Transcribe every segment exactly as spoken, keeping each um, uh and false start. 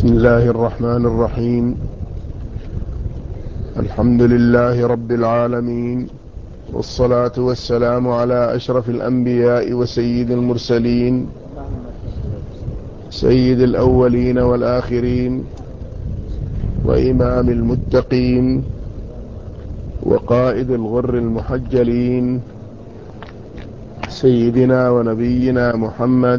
بسم الله الرحمن الرحيم. الحمد لله رب العالمين، والصلاة والسلام على أشرف الأنبياء وسيد المرسلين، سيد الأولين والآخرين، وإمام المتقين، وقائد الغر المحجلين، سيدنا ونبينا محمد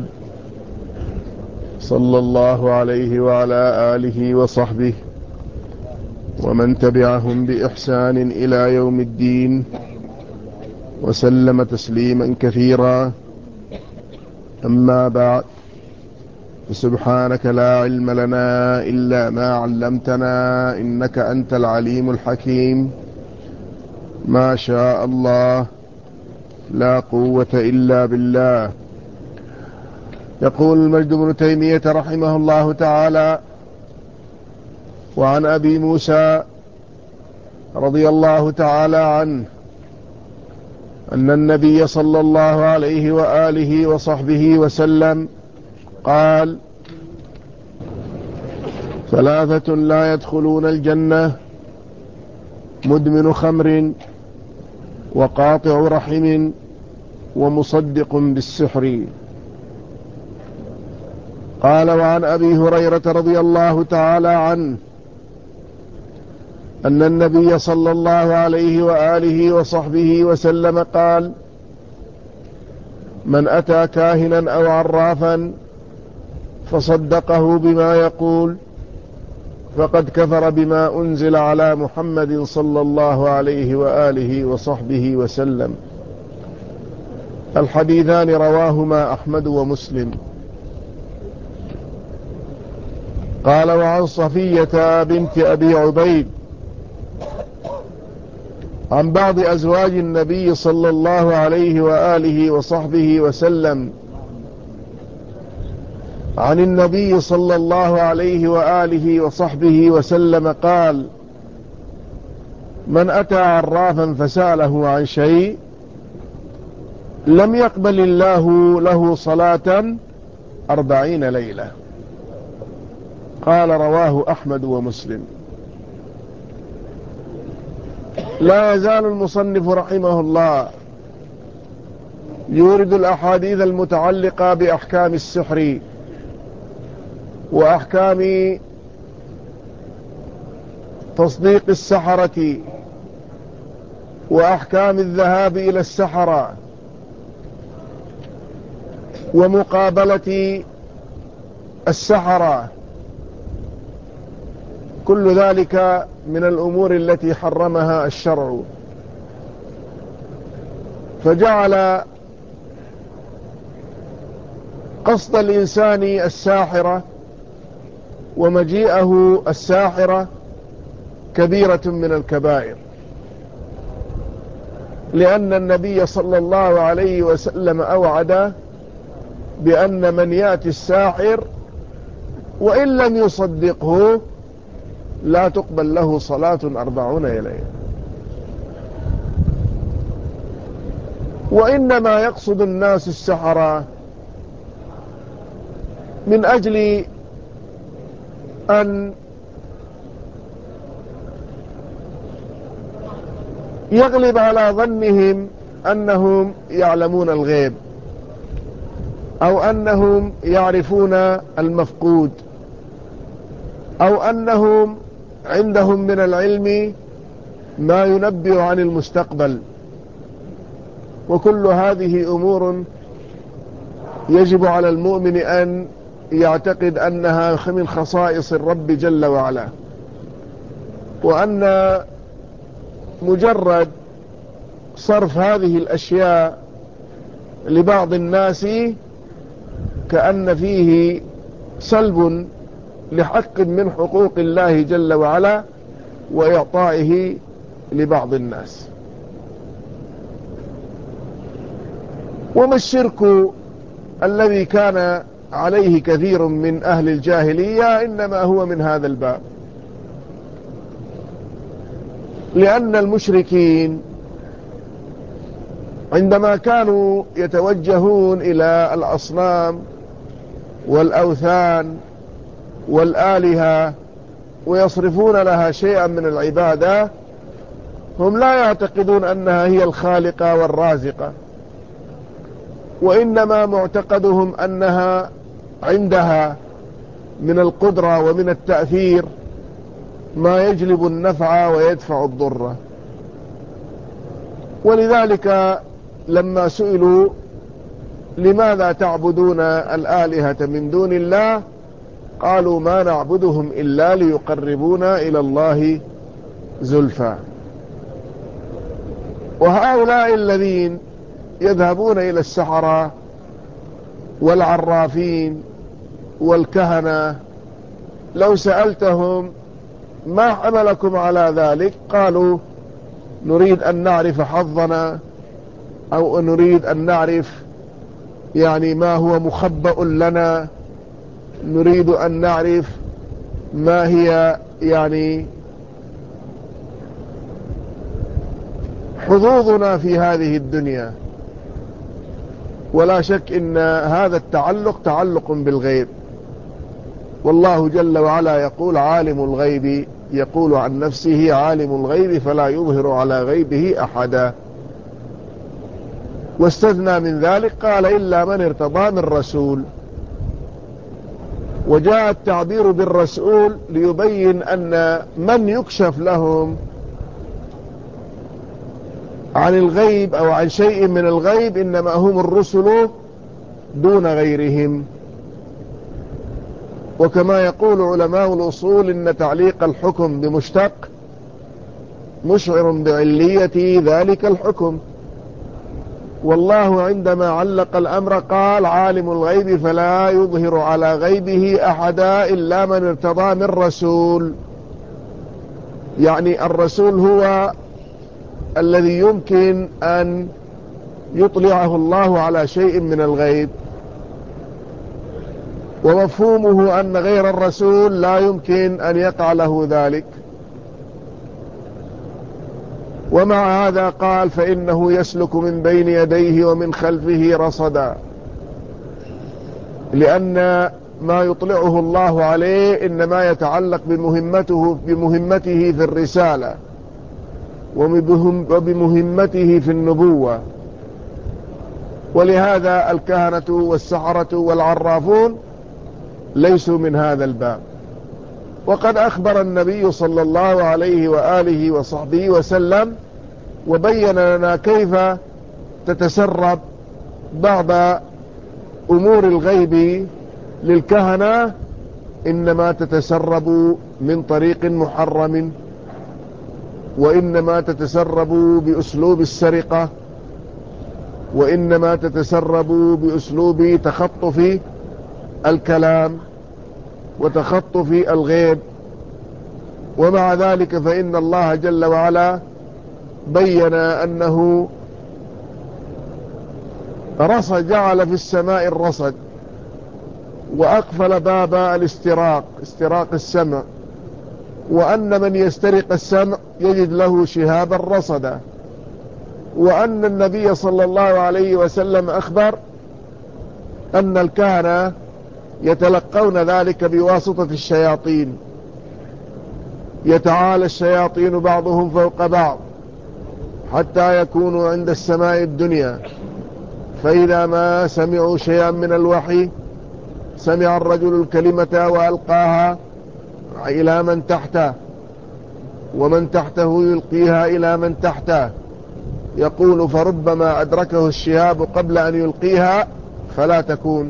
صلى الله عليه وعلى آله وصحبه ومن تبعهم بإحسان إلى يوم الدين، وسلم تسليما كثيرا. أما بعد، فسبحانك لا علم لنا إلا ما علمتنا، إنك أنت العليم الحكيم. ما شاء الله، لا قوة إلا بالله. يقول المجد بن تيمية رحمه الله تعالى: وعن أبي موسى رضي الله تعالى عنه أن النبي صلى الله عليه وآله وصحبه وسلم قال: ثلاثة لا يدخلون الجنة: مدمن خمر، وقاطع رحم، ومصدق بالسحر. قال: وعن أبي هريرة رضي الله تعالى عنه أن النبي صلى الله عليه وآله وصحبه وسلم قال: من أتى كاهنا أو عرافا فصدقه بما يقول فقد كفر بما أنزل على محمد صلى الله عليه وآله وصحبه وسلم. الحديثان رواهما أحمد ومسلم. قال: وعن صفية بنت أبي عبيد عن بعض أزواج النبي صلى الله عليه وآله وصحبه وسلم عن النبي صلى الله عليه وآله وصحبه وسلم قال: من أتى عرافا فسأله عن شيء لم يقبل الله له صلاة أربعين ليلة. قال: رواه أحمد ومسلم. لا يزال المصنف رحمه الله يورد الأحاديث المتعلقة بأحكام السحر وأحكام تصديق السحرة وأحكام الذهاب إلى السحرة ومقابلة السحرة. كل ذلك من الأمور التي حرمها الشرع، فجعل قصد الإنسان الساحرة ومجيئه الساحرة كبيرة من الكبائر، لأن النبي صلى الله عليه وسلم أوعد بأن من يأتي الساحر وإن لم يصدقه لا تقبل له صلاة أربعون ليلة. وإنما يقصد الناس السحرة من أجل أن يغلب على ظنهم أنهم يعلمون الغيب، أو أنهم يعرفون المفقود، أو أنهم عندهم من العلم ما ينبئ عن المستقبل. وكل هذه أمور يجب على المؤمن أن يعتقد أنها من خصائص الرب جل وعلا، وأن مجرد صرف هذه الأشياء لبعض الناس كأن فيه سلب لحق من حقوق الله جل وعلا وإعطائه لبعض الناس. وما الشرك الذي كان عليه كثير من أهل الجاهلية إنما هو من هذا الباب، لأن المشركين عندما كانوا يتوجهون إلى الأصنام والأوثان والآلهة ويصرفون لها شيئا من العبادة، هم لا يعتقدون أنها هي الخالقة والرازقة، وإنما معتقدهم أنها عندها من القدرة ومن التأثير ما يجلب النفع ويدفع الضر. ولذلك لما سئلوا لماذا تعبدون الآلهة من دون الله قالوا ما نعبدهم إلا ليقربونا إلى الله زلفى. وهؤلاء الذين يذهبون إلى السحرة والعرافين والكهنة لو سألتهم ما حملكم على ذلك قالوا نريد أن نعرف حظنا، أو نريد أن نعرف يعني ما هو مخبأ لنا، نريد أن نعرف ما هي يعني حظوظنا في هذه الدنيا. ولا شك إن هذا التعلق تعلق بالغيب، والله جل وعلا يقول عالم الغيب، يقول عن نفسه عالم الغيب فلا يظهر على غيبه أحدا. واستثنى من ذلك قال إلا من ارتضى من رسول. وجاء التعبير بالرسول ليبين أن من يكشف لهم عن الغيب أو عن شيء من الغيب إنما هم الرسل دون غيرهم. وكما يقول علماء الأصول إن تعليق الحكم بمشتق مشعر بعلية ذلك الحكم. والله عندما علق الأمر قال عالم الغيب فلا يظهر على غيبه أحدا إلا من ارتضى من رسول، يعني الرسول هو الذي يمكن أن يطلعه الله على شيء من الغيب، ومفهومه أن غير الرسول لا يمكن أن يقع له ذلك. ومع هذا قال فإنه يسلك من بين يديه ومن خلفه رصدا، لأن ما يطلعه الله عليه إنما يتعلق بمهمته, بمهمته في الرسالة وبمهمته في النبوة. ولهذا الكهنة والسحرة والعرافون ليسوا من هذا الباب. وقد أخبر النبي صلى الله عليه وآله وصحبه وسلم وبين لنا كيف تتسرب بعض أمور الغيب للكهنة، إنما تتسرب من طريق محرم، وإنما تتسرب بأسلوب السرقة، وإنما تتسرب بأسلوب تخطف الكلام وتخطف الغيب. ومع ذلك فإن الله جل وعلا بين أنه رصد، جعل في السماء الرصد، وأقفل باب الاستراق، استراق السمع، وأن من يسترق السمع يجد له شهابا رصدا. وأن النبي صلى الله عليه وسلم أخبر أن الكهنة يتلقون ذلك بواسطة الشياطين، يتعالى الشياطين بعضهم فوق بعض حتى يكونوا عند السماء الدنيا، فإذا ما سمعوا شيئا من الوحي سمع الرجل الكلمة وألقاها إلى من تحته، ومن تحته يلقيها إلى من تحته، يقول فربما أدركه الشهاب قبل أن يلقيها فلا تكون،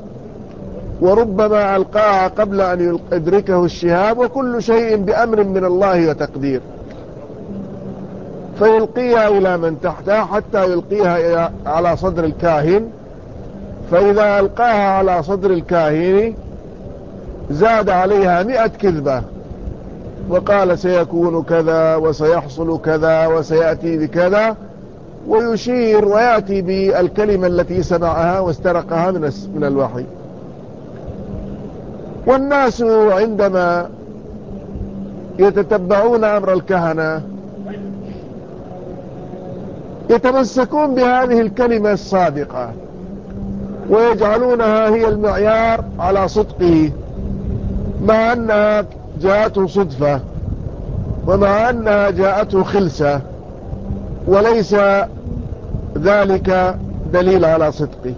وربما ألقاها قبل أن يدركه الشهاب، وكل شيء بأمر من الله وتقدير، فيلقيها إلى من تحتها حتى يلقيها على صدر الكاهن. فإذا ألقاها على صدر الكاهن زاد عليها مئة كذبة وقال سيكون كذا وسيحصل كذا وسيأتي بكذا، ويشير ويأتي بالكلمة التي سمعها واسترقها من الوحي. والناس عندما يتتبعون أمر الكهنة يتمسكون بهذه الكلمة الصادقة ويجعلونها هي المعيار على صدقه، مع أنها جاءته صدفة، ومع أنها جاءته خلسة، وليس ذلك دليل على صدقه.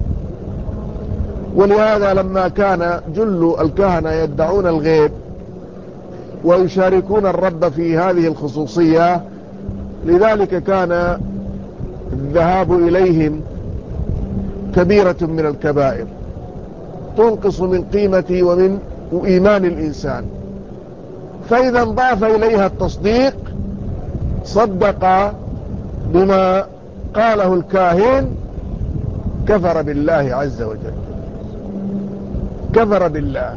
ولهذا لما كان جل الكهنة يدعون الغيب ويشاركون الرب في هذه الخصوصية، لذلك كان الذهاب إليهم كبيرة من الكبائر تنقص من قيمة ومن إيمان الإنسان. فإذا انضاف إليها التصديق صدق بما قاله الكاهن، كفر بالله عز وجل، كفر بالله،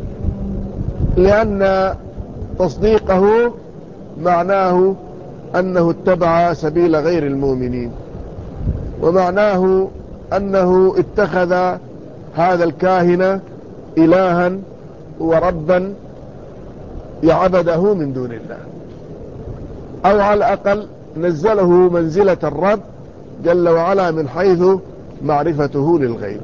لأن تصديقه معناه أنه اتبع سبيل غير المؤمنين، ومعناه أنه اتخذ هذا الكاهن إلها وربا يعبده من دون الله، أو على الأقل نزله منزلة الرب جل وعلا من حيث معرفته للغيب.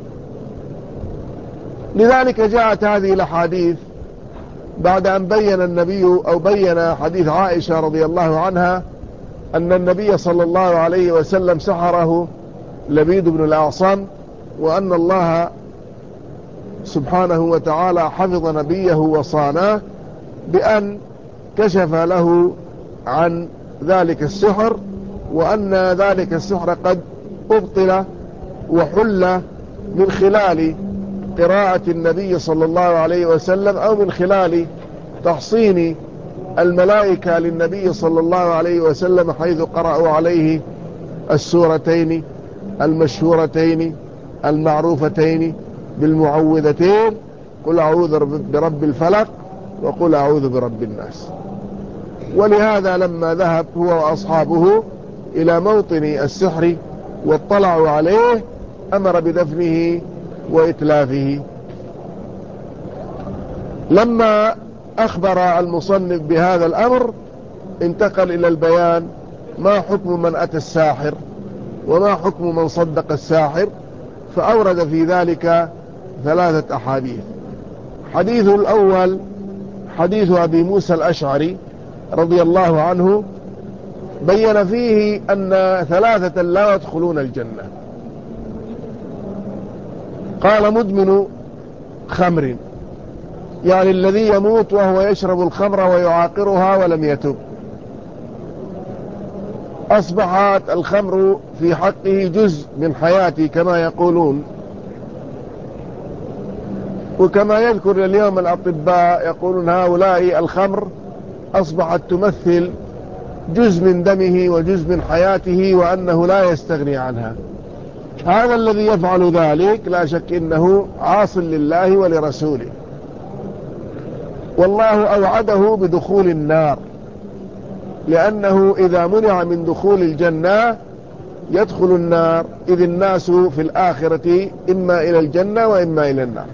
لذلك جاءت هذه الأحاديث بعد أن بين النبي أو بين حديث عائشة رضي الله عنها أن النبي صلى الله عليه وسلم سحره لبيد بن الأعصم، وأن الله سبحانه وتعالى حفظ نبيه وصاناه بأن كشف له عن ذلك السحر، وأن ذلك السحر قد أبطل وحل من خلال قراءة النبي صلى الله عليه وسلم، أو من خلال تحصين الملائكة للنبي صلى الله عليه وسلم حيث قرأوا عليه السورتين المشهورتين المعروفتين بالمعوذتين: قل أعوذ برب الفلق وقل أعوذ برب الناس. ولهذا لما ذهب هو وأصحابه إلى موطن السحر واطلعوا عليه أمر بدفنه وإتلافه. لما أخبر المصنف بهذا الأمر انتقل إلى البيان ما حكم من أتى الساحر وما حكم من صدق الساحر، فأورد في ذلك ثلاثة أحاديث. حديث الأول حديث أبي موسى الأشعري رضي الله عنه، بين فيه أن ثلاثة لا يدخلون الجنة. قال: مدمن خمر، يعني الذي يموت وهو يشرب الخمر ويعاقرها ولم يتب، أصبحت الخمر في حقه جزء من حياتي كما يقولون. وكما يذكر اليوم الأطباء يقولون هؤلاء الخمر أصبحت تمثل جزء من دمه وجزء من حياته، وأنه لا يستغني عنها. هذا الذي يفعل ذلك لا شك إنه عاص لله ولرسوله، والله أوعده بدخول النار، لأنه إذا منع من دخول الجنة يدخل النار، إذ الناس في الآخرة إما إلى الجنة وإما إلى النار.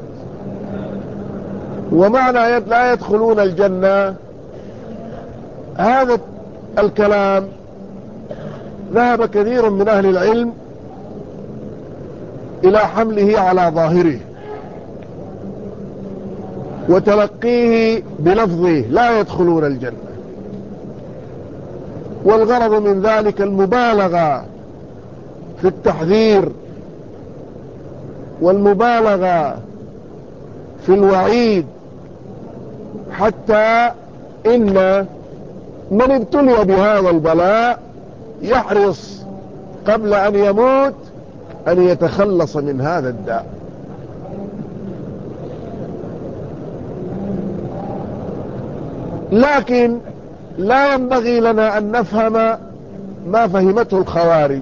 ومعنى لا يدخلون الجنة هذا الكلام ذهب كثير من أهل العلم إلى حمله على ظاهره وتلقيه بلفظه لا يدخلون الجنة، والغرض من ذلك المبالغة في التحذير والمبالغة في الوعيد، حتى إن من ابتلي بهذا البلاء يحرص قبل أن يموت أن يتخلص من هذا الداء. لكن لا ينبغي لنا أن نفهم ما فهمته الخوارج،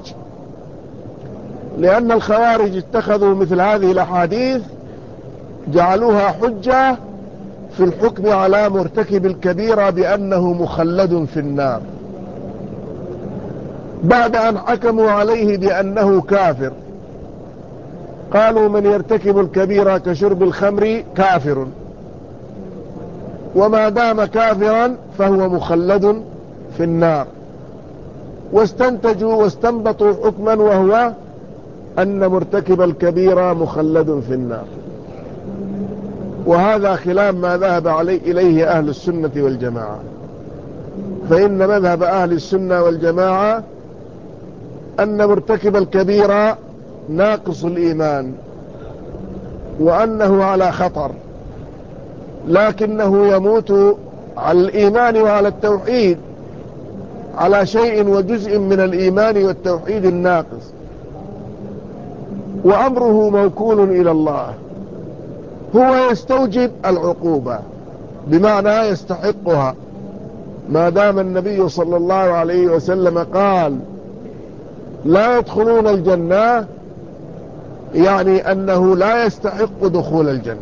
لأن الخوارج اتخذوا مثل هذه الأحاديث جعلوها حجة في الحكم على مرتكب الكبيرة بأنه مخلد في النار، بعد أن حكموا عليه بأنه كافر. قالوا: من يرتكب الكبيرة كشرب الخمر كافر، وما دام كافرا فهو مخلد في النار. واستنتجوا واستنبطوا حكما وهو أن مرتكب الكبيرة مخلد في النار. وهذا خلاف ما ذهب عليه إليه أهل السنة والجماعة. فإن مذهب أهل السنة والجماعة أن مرتكب الكبيرة ناقص الإيمان، وأنه على خطر، لكنه يموت على الإيمان وعلى التوحيد، على شيء وجزء من الإيمان والتوحيد الناقص، وأمره موكول إلى الله. هو يستوجب العقوبة، بمعنى يستحقها، ما دام النبي صلى الله عليه وسلم قال لا يدخلون الجنة، يعني أنه لا يستحق دخول الجنة،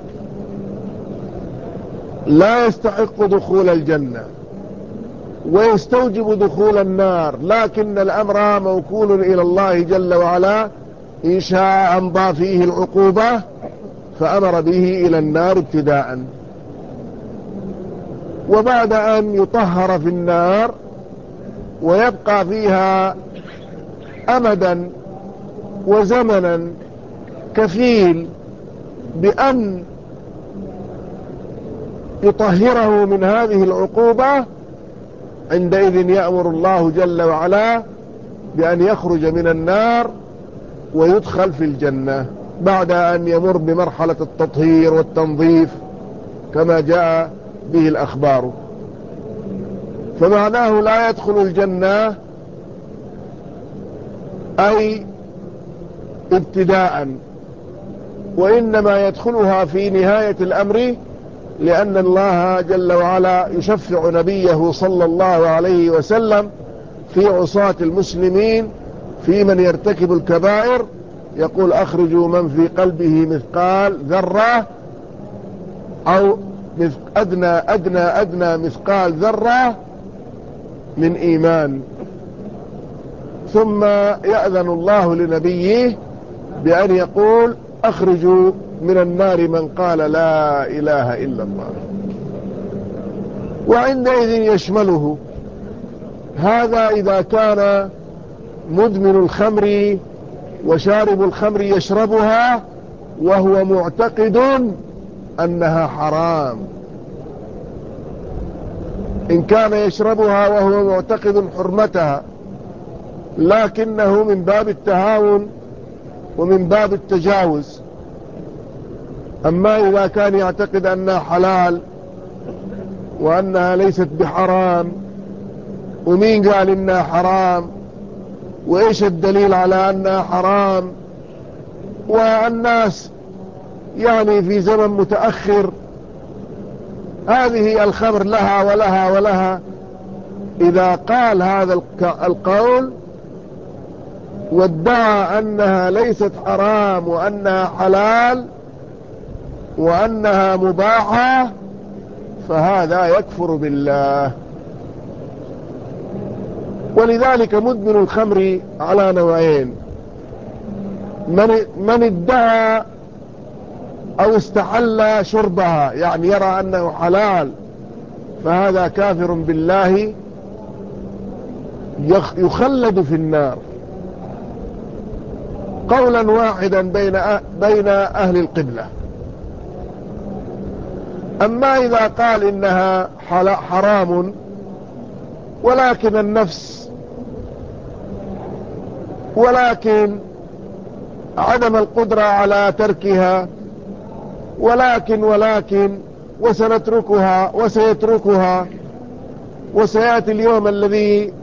لا يستحق دخول الجنة ويستوجب دخول النار، لكن الأمر موكول إلى الله جل وعلا، إن شاء أمضى فيه العقوبة فأمر به إلى النار ابتداء، وبعد أن يطهر في النار ويبقى فيها أمدا وزمنا كفيل بأن يطهره من هذه العقوبة، عندئذ يأمر الله جل وعلا بأن يخرج من النار ويدخل في الجنة، بعد أن يمر بمرحلة التطهير والتنظيف كما جاء به الأخبار. فمعناه لا يدخل الجنة أي ابتداء، وإنما يدخلها في نهاية الأمر، لأن الله جل وعلا يشفع نبيه صلى الله عليه وسلم في عصاة المسلمين، في من يرتكب الكبائر، يقول أخرجوا من في قلبه مثقال ذرة أو أدنى أدنى أدنى مثقال ذرة من إيمان، ثم يأذن الله لنبيه بأن يقول أخرجوا من النار من قال لا إله إلا الله، وعندئذ يشمله هذا إذا كان مدمن الخمر وشارب الخمر يشربها وهو معتقد أنها حرام. إن كان يشربها وهو معتقد حرمتها، لكنه من باب التهاون ومن باب التجاوز. أما إذا كان يعتقد أنها حلال وأنها ليست بحرام، ومين قال إنها حرام، وإيش الدليل على أنها حرام، والناس يعني في زمن متأخر هذه الخمر لها ولها ولها، إذا قال هذا القول وادعى أنها ليست حرام وأنها حلال وأنها مباحة، فهذا يكفر بالله. ولذلك مدمن الخمر على نوعين: من, من ادعى أو استحل شربها، يعني يرى أنه حلال، فهذا كافر بالله يخلد في النار قولا واحدا بين بين أهل القبلة. أما إذا قال إنها حرام ولكن النفس ولكن عدم القدرة على تركها، ولكن ولكن وسنتركها وسيتركها، وسيأتي اليوم الذي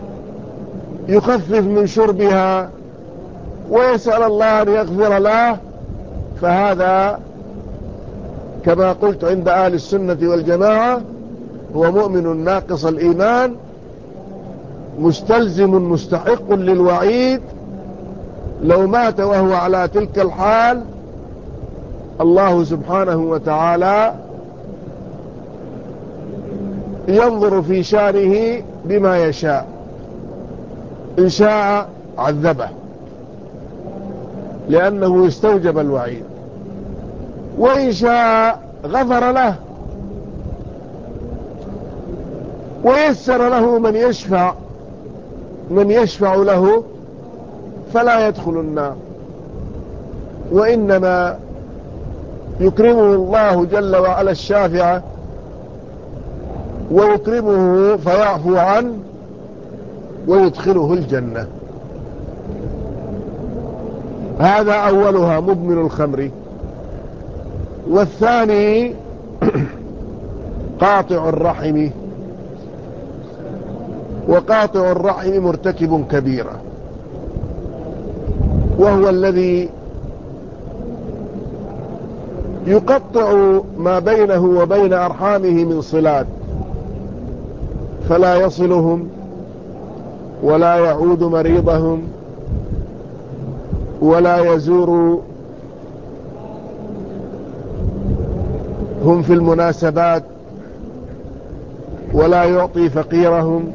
يخفف من شربها ويسأل الله أن يغفر له، فهذا كما قلت عند أهل السنة والجماعة هو مؤمن ناقص الإيمان، مستلزم مستحق للوعيد. لو مات وهو على تلك الحال الله سبحانه وتعالى ينظر في شانه بما يشاء، إن شاء عذبه لأنه استوجب الوعيد، وإن شاء غفر له ويسر له من يشفع من يشفع له فلا يدخل النار. وإنما يكرمه الله جل وعلا الشافعة ويكرمه فيعفو عنه ويدخله الجنة. هذا أولها مدمن الخمر. والثاني قاطع الرحم. وقاطع الرحم مرتكب كبيرة، وهو الذي يقطع ما بينه وبين أرحامه من صلات، فلا يصلهم ولا يعود مريضهم ولا يزور هم في المناسبات ولا يعطي فقيرهم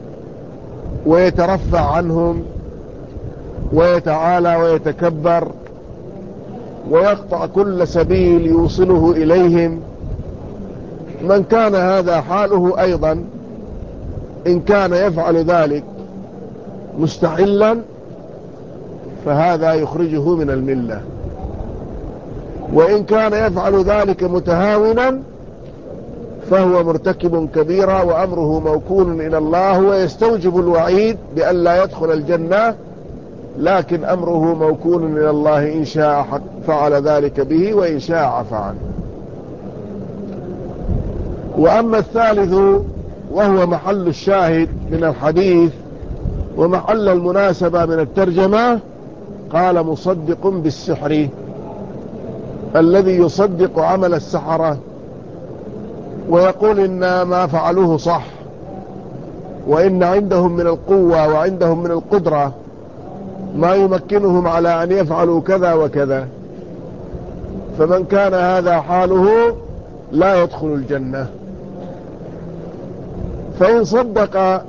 ويترفع عنهم ويتعالى ويتكبر ويقطع كل سبيل يوصله إليهم. من كان هذا حاله أيضا، إن كان يفعل ذلك مستحلا فهذا يخرجه من الملة، وإن كان يفعل ذلك متهاونا فهو مرتكب كبيرة وأمره موكول إلى الله، ويستوجب الوعيد بأن لا يدخل الجنة، لكن أمره موكول إلى الله، إن شاء فعل ذلك به وإن شاء عفى عنه. وأما الثالث وهو محل الشاهد من الحديث ومحل المناسبة من الترجمة، قال مصدق بالسحر، الذي يصدق عمل السحرة ويقول إن ما فعلوه صح، وإن عندهم من القوة وعندهم من القدرة ما يمكنهم على أن يفعلوا كذا وكذا. فمن كان هذا حاله لا يدخل الجنة. فإن صدق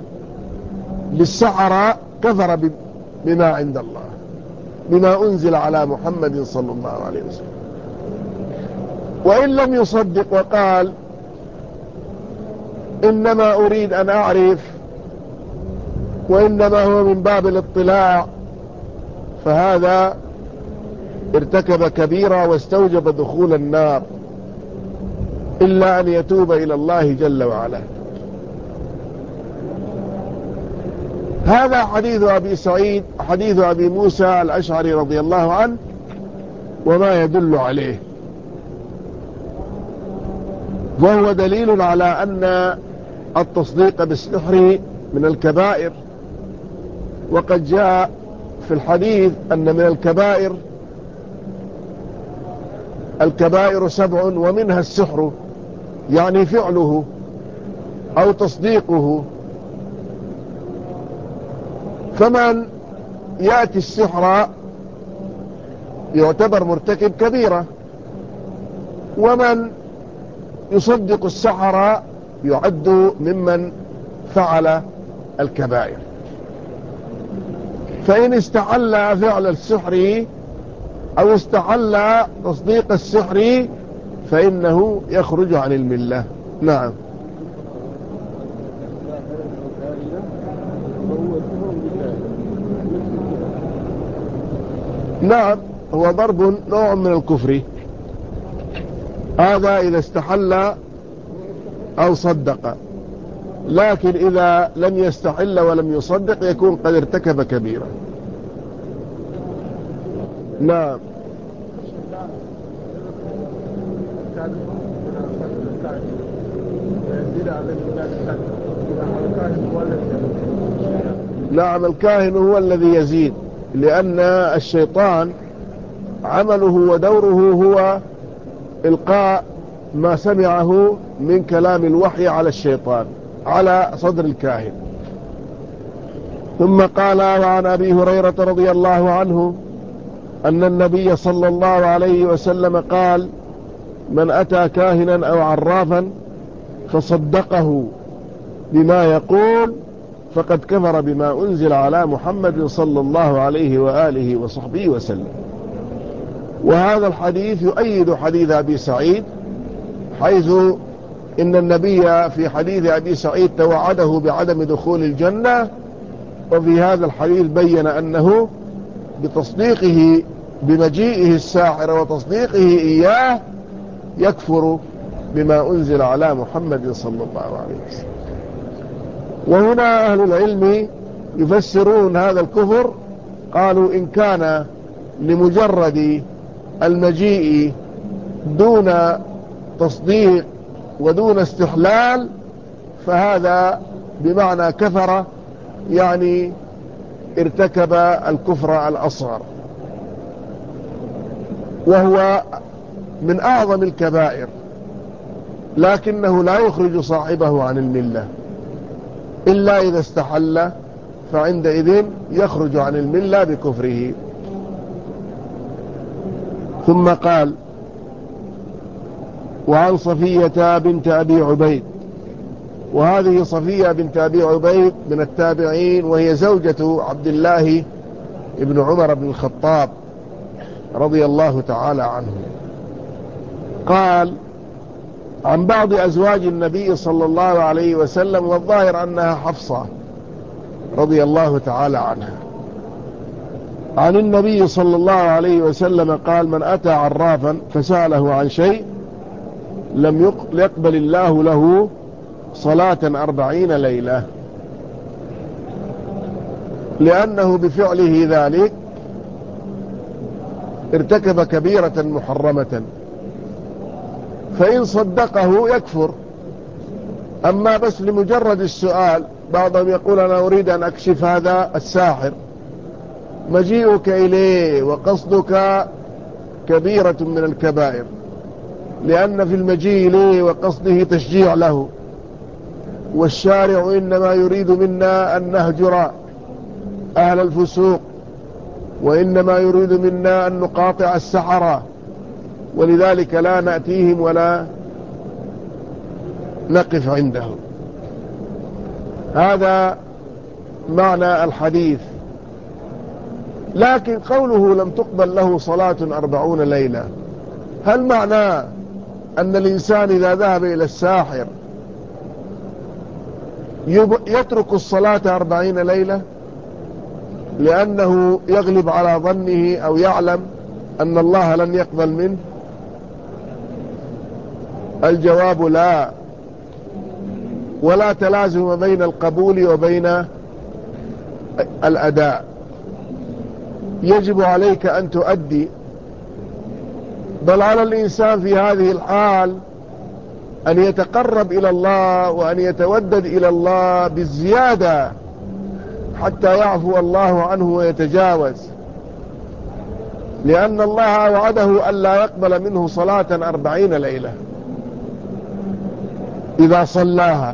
بالسحرة كفر بما عند الله، بما أنزل على محمد صلى الله عليه وسلم. وإن لم يصدق وقال إنما أريد أن أعرف وإنما هو من باب الاطلاع، فهذا ارتكب كبيرة واستوجب دخول النار، إلا أن يتوب إلى الله جل وعلا. هذا حديث أبي سعيد، حديث أبي موسى الأشعري رضي الله عنه وما يدل عليه، وهو دليل على أن التصديق بالسحر من الكبائر. وقد جاء في الحديث أن من الكبائر الكبائر سبع ومنها السحر، يعني فعله أو تصديقه. فمن يأتي السحر يعتبر مرتكب كبيرة، ومن يصدق السحر يعد ممن فعل الكبائر. فإن استحل فعل السحر أو استحل تصديق السحر فإنه يخرج عن الملة. نعم. نعم، هو ضرب نوع من الكفر، هذا إذا استحل أو صدق، لكن إذا لم يستحل ولم يصدق يكون قد ارتكب كبيرة. نعم. نعم، الكاهن هو الذي يزيد، لأن الشيطان عمله ودوره هو إلقاء ما سمعه من كلام الوحي على الشيطان على صدر الكاهن. ثم قال: وعن أبي هريرة رضي الله عنه أن النبي صلى الله عليه وسلم قال: من أتى كاهنا أو عرافا فصدقه بما يقول فقد كفر بما أنزل على محمد صلى الله عليه وآله وصحبه وسلم. وهذا الحديث يؤيد حديث أبي سعيد، حيث إن النبي في حديث أبي سعيد توعده بعدم دخول الجنة، وفي هذا الحديث بين أنه بتصديقه بمجيئه الساحر وتصديقه إياه يكفر بما أنزل على محمد صلى الله عليه وسلم. وهنا أهل العلم يفسرون هذا الكفر، قالوا إن كان لمجرد المجيء دون تصديق ودون استحلال فهذا بمعنى كفر، يعني ارتكب الكفر الأصغر، وهو من أعظم الكبائر، لكنه لا يخرج صاحبه عن الملة إلا إذا استحل، فعندئذ يخرج عن الملة بكفره. ثم قال: وعن صفية بنت أبي عبيد. وهذه صفية بنت أبي عبيد من التابعين، وهي زوجة عبد الله ابن عمر بن الخطاب رضي الله تعالى عنه. قال عن بعض أزواج النبي صلى الله عليه وسلم، والظاهر أنها حفصة رضي الله تعالى عنها، عن النبي صلى الله عليه وسلم قال: من أتى عرافا فسأله عن شيء لم يقبل الله له صلاة أربعين ليلة، لأنه بفعله ذلك ارتكب كبيرة محرمة، فإن صدقه يكفر. أما بس لمجرد السؤال، بعضهم يقول أنا أريد أن أكشف هذا الساحر، مجيئك إليه وقصدك كبيرة من الكبائر، لأن في المجيء إليه وقصده تشجيع له، والشارع إنما يريد منا أن نهجر أهل الفسوق، وإنما يريد منا أن نقاطع السحرة، ولذلك لا نأتيهم ولا نقف عندهم. هذا معنى الحديث. لكن قوله لم تقبل له صلاة أربعون ليلة، هل معناه أن الإنسان إذا ذهب إلى الساحر يترك الصلاة أربعين ليلة لأنه يغلب على ظنه أو يعلم أن الله لن يقبل منه؟ الجواب لا، ولا تلازم بين القبول وبين الأداء. يجب عليك أن تؤدي، بل على الإنسان في هذه الحال أن يتقرب إلى الله وأن يتودد إلى الله بالزيادة حتى يعفو الله عنه ويتجاوز، لأن الله وعده ألا يقبل منه صلاة أربعين ليلة إذا صلاها،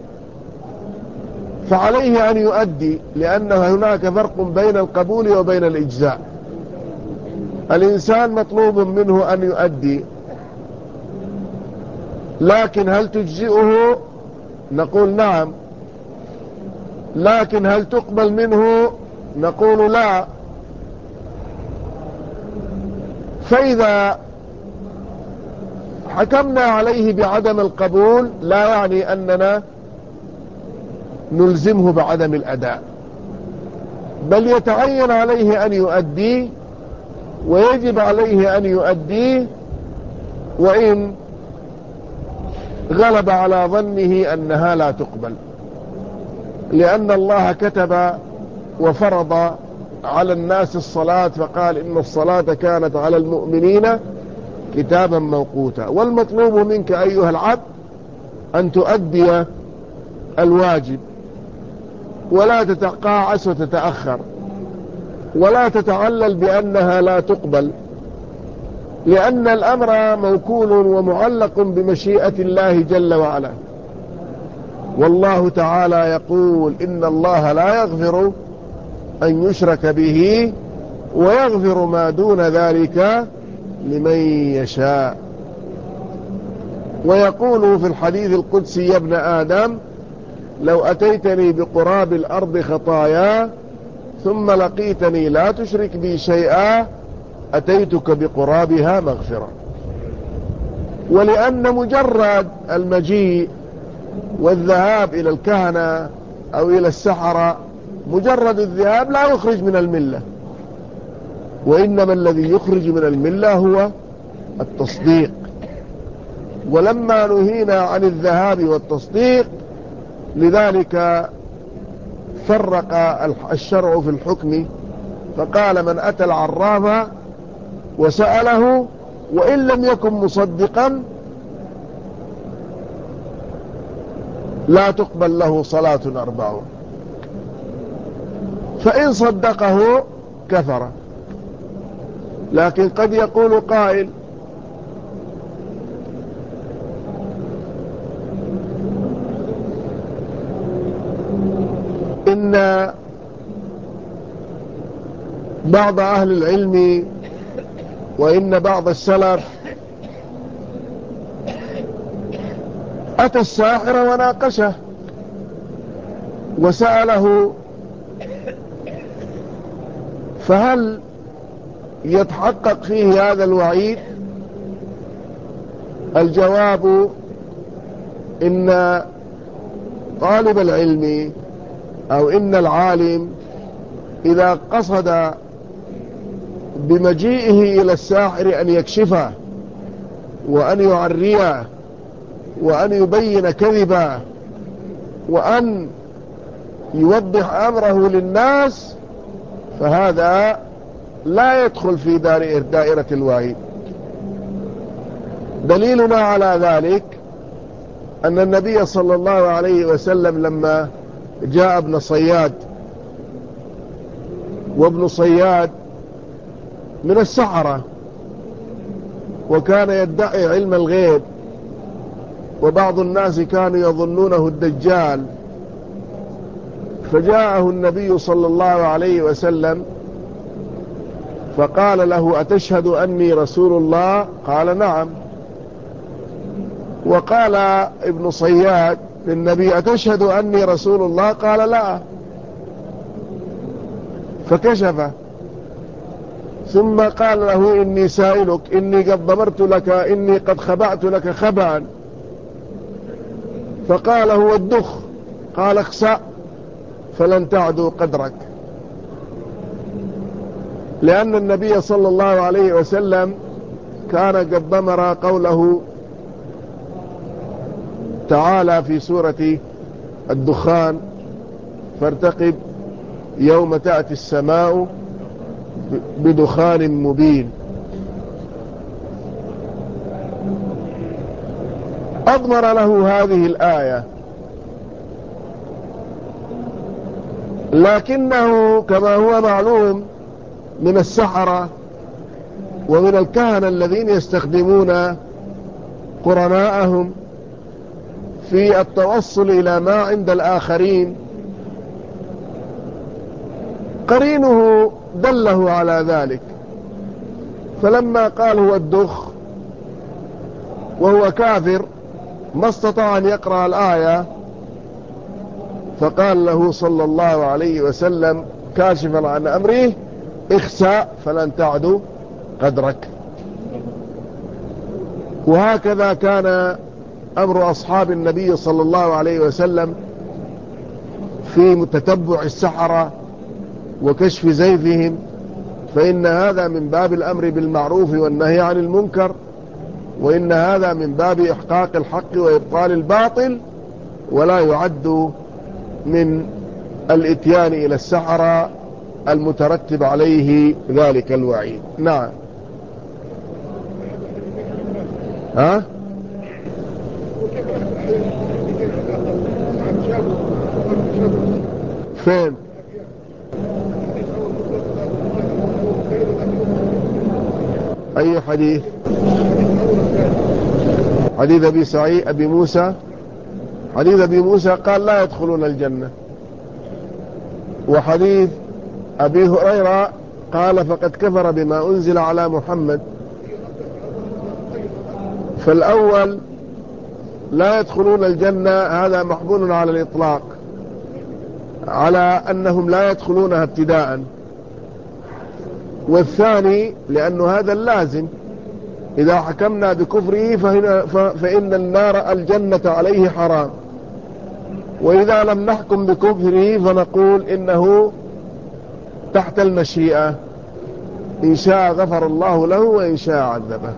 فعليه أن يؤدي، لأن هناك فرق بين القبول وبين الإجزاء. الإنسان مطلوب منه أن يؤدي، لكن هل تجزئه؟ نقول نعم. لكن هل تقبل منه؟ نقول لا. فإذا حكمنا عليه بعدم القبول لا يعني أننا نلزمه بعدم الأداء، بل يتعين عليه أن يؤدي، ويجب عليه أن يؤدي وإن غلب على ظنه أنها لا تقبل، لأن الله كتب وفرض على الناس الصلاة، فقال إن الصلاة كانت على المؤمنين كتابا موقوتا. والمطلوب منك أيها العبد أن تؤدي الواجب، ولا تتقاعس وتتأخر، ولا تتعلل بأنها لا تقبل، لأن الأمر موكول ومعلق بمشيئة الله جل وعلا. والله تعالى يقول إن الله لا يغفر أن يشرك به ويغفر ما دون ذلك لمن يشاء. ويقول في الحديث القدسي: يا ابن آدم لو أتيتني بقراب الأرض خطايا ثم لقيتني لا تشرك بي شيئا أتيتك بقرابها مغفرة. ولأن مجرد المجيء والذهاب إلى الكهنة أو إلى السحرة، مجرد الذهاب لا يخرج من الملة، وإنما الذي يخرج من الملة هو التصديق. ولما نهينا عن الذهاب والتصديق لذلك فرق الشرع في الحكم، فقال من أتى العراف وسأله وإن لم يكن مصدقا لا تقبل له صلاة أربعون، فإن صدقه كفر. لكن قد يقول قائل إن بعض أهل العلم وإن بعض السلف أتى الساحر وناقشه وسأله، فهل يتحقق فيه هذا الوعيد؟ الجواب إن طالب العلم أو إن العالم إذا قصد بمجيئه إلى الساحر أن يكشفه وأن يعريه وأن يبين كذبه وأن يوضح أمره للناس، فهذا لا يدخل في دائرة الوعيد. دليلنا على ذلك أن النبي صلى الله عليه وسلم لما جاء ابن صياد، وابن صياد من السحرة وكان يدعي علم الغيب، وبعض الناس كانوا يظنونه الدجال، فجاءه النبي صلى الله عليه وسلم فقال له أتشهد أني رسول الله؟ قال نعم. وقال ابن صياد للنبي أتشهد أني رسول الله؟ قال لا. فكشف، ثم قال له إني سائلك، إني قد ضمرت لك، إني قد خبأت لك خبأ. فقال هو الدخ. قال اخسأ فلن تعدوا قدرك. لأن النبي صلى الله عليه وسلم كان قد ضمر قوله تعالى في سورة الدخان فارتقب يوم تأتي السماء بدخان مبين. أضمر له هذه الآية، لكنه كما هو معلوم من السحرة ومن الكهنة الذين يستخدمون قرناءهم في التوصل إلى ما عند الآخرين، قرينه دله على ذلك. فلما قال هو الدخ وهو كافر ما استطاع أن يقرأ الآية، فقال له صلى الله عليه وسلم كاشفا عن أمره اخسأ فلن تعدوا قدرك. وهكذا كان أمر أصحاب النبي صلى الله عليه وسلم في تتبع السحرة وكشف زيفهم، فإن هذا من باب الأمر بالمعروف والنهي عن المنكر، وإن هذا من باب إحقاق الحق وإبطال الباطل، ولا يعد من الاتيان إلى السحرة المترتب عليه ذلك الوعيد. نعم. ها؟ فين؟ أي حديث؟ حديث أبي سعيد أبي موسى. حديث أبي موسى قال لا يدخلون الجنة. وحديث أبي هريرة قال فقد كفر بما أنزل على محمد. فالأول لا يدخلون الجنة هذا محمول على الإطلاق، على أنهم لا يدخلونها ابتداء. والثاني لأنه هذا اللازم، إذا حكمنا بكفره فإن النار الجنة عليه حرام، وإذا لم نحكم بكفره فنقول إنه تحت المشيئة. إن شاء غفر الله له وإن شاء عذبه.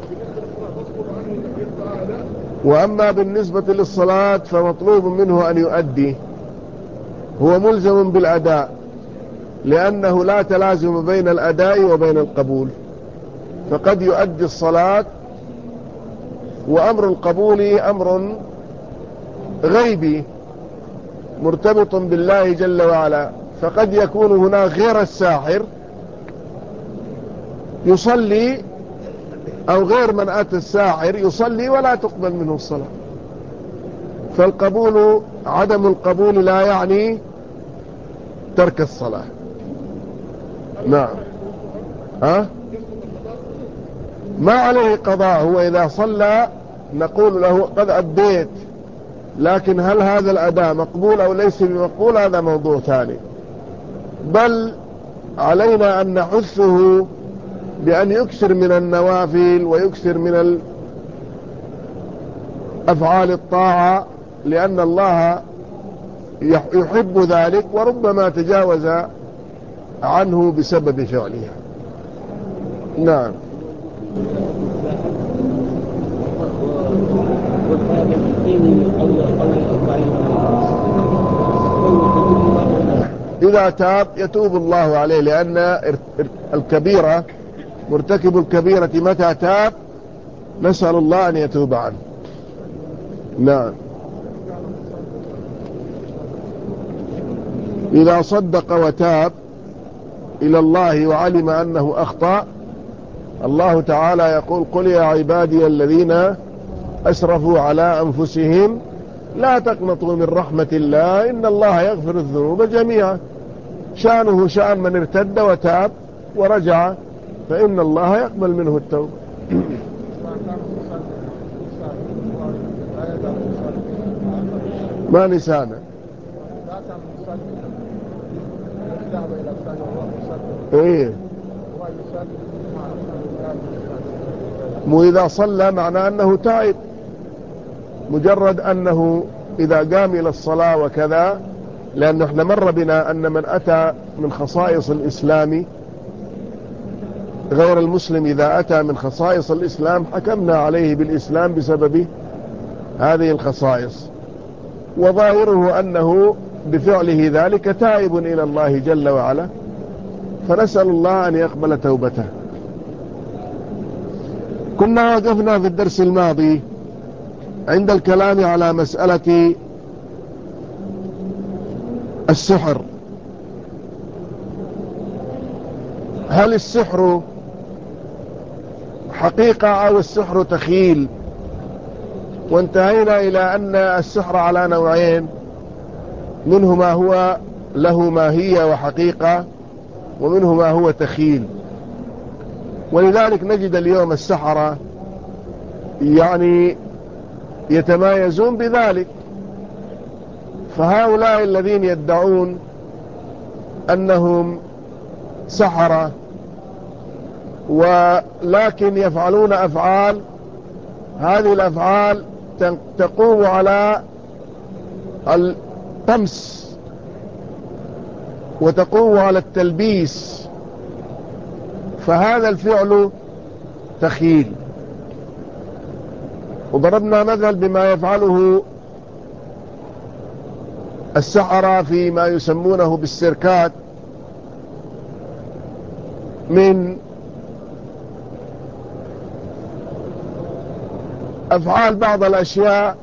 وأما بالنسبة للصلاة فمطلوب منه أن يؤدي، هو ملزم بالأداء، لأنه لا تلازم بين الأداء وبين القبول، فقد يؤدي الصلاة وأمر القبول أمر غيبي مرتبط بالله جل وعلا، فقد يكون هناك غير الساحر يصلي، أو غير من أتى الساحر يصلي ولا تقبل منه الصلاة. فالقبول، عدم القبول لا يعني ترك الصلاة. نعم. ها؟ ما عليه قضاء، هو إذا صلى نقول له قد أديت، لكن هل هذا الأداء مقبول أو ليس بمقبول هذا موضوع ثاني. بل علينا أن نحثه بأن يكثر من النوافل ويكثر من أفعال الطاعة، لأن الله يحب ذلك، وربما تجاوز عنه بسبب فعلها. نعم. إذا تاب يتوب الله عليه، لأن الكبيرة، مرتكب الكبيرة متى تاب نسأل الله أن يتوب عنه. نعم. إذا صدق وتاب إلى الله وعلم أنه أخطأ، الله تعالى يقول قل يا عبادي الذين أسرفوا على أنفسهم لا تقنطوا من رحمة الله إن الله يغفر الذنوب جميعا. شأنه شأن من ارتد وتاب ورجع، فإن الله يقبل منه التوبة. ما نسانا. ايه، مو إذا صلى معناه أنه تائب، مجرد أنه إذا قام إلى الصلاة وكذا، لأنه احنا مر بنا أن من أتى من خصائص الإسلام غير المسلم، إذا أتى من خصائص الإسلام حكمنا عليه بالإسلام بسبب هذه الخصائص، وظاهره أنه بفعله ذلك تائب إلى الله جل وعلا، فنسأل الله أن يقبل توبته. كنا وقفنا في الدرس الماضي عند الكلام على مسألة السحر. هل السحر حقيقة أو السحر تخيل؟ وانتهينا إلى أن السحر على نوعين، منه ما هو له ماهية وحقيقة، ومنه ما هو تخيل. ولذلك نجد اليوم السحرة يعني يتمايزون بذلك، فهؤلاء الذين يدعون أنهم سحرة ولكن يفعلون أفعال، هذه الأفعال تقوم على الطمس وتقوم على التلبيس، فهذا الفعل تخيل. وضربنا مثل بما يفعله السحرة فيما يسمونه بالسيركات من أفعال بعض الأشياء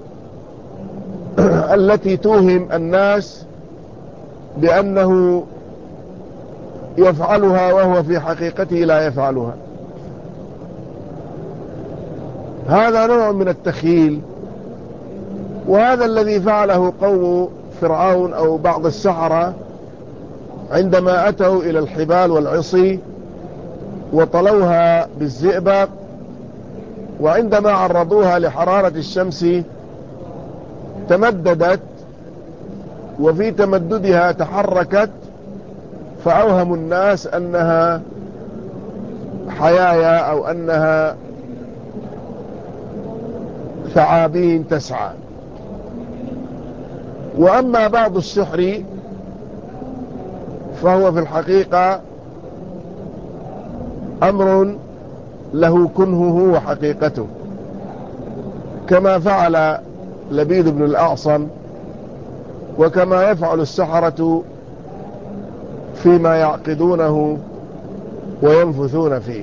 التي توهم الناس بأنه يفعلها وهو في حقيقته لا يفعلها. هذا نوع من التخيل، وهذا الذي فعله قوم فرعون أو بعض السحرة عندما أتوا إلى الحبال والعصي وطلوها بالزئبق، وعندما عرضوها لحرارة الشمس تمددت، وفي تمددها تحركت، فأوهموا الناس أنها حيايا أو أنها ثعابين تسعى. وأما بعض السحر فهو في الحقيقة أمر له كنهه وحقيقته، كما فعل لبيد بن الأعصم، وكما يفعل السحرة فيما يعقدونه وينفثون فيه.